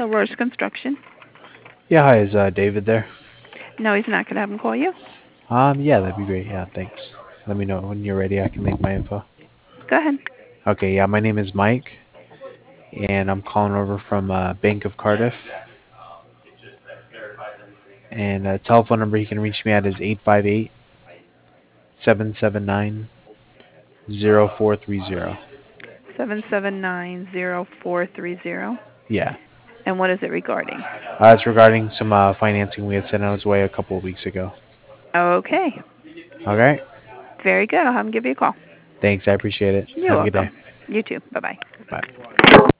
Aurora Construction. Yeah, hi, is David there? No, he's not. Could I have him call you? Yeah, that'd be great. Yeah, thanks. Let me know when you're ready. I can leave my info. Go ahead. Okay, yeah, my name is Mike, and I'm calling over from Bank of Cardiff. And telephone number you can reach me at is 858-779-0430. 779-0430. Yeah, And what is it regarding? it's regarding some financing we had sent on its way a couple of weeks ago. Okay. All right, Very good. I'll have him give you a call. thanks. I appreciate it. You're Have a good day. welcome. You too. Bye-bye. Bye.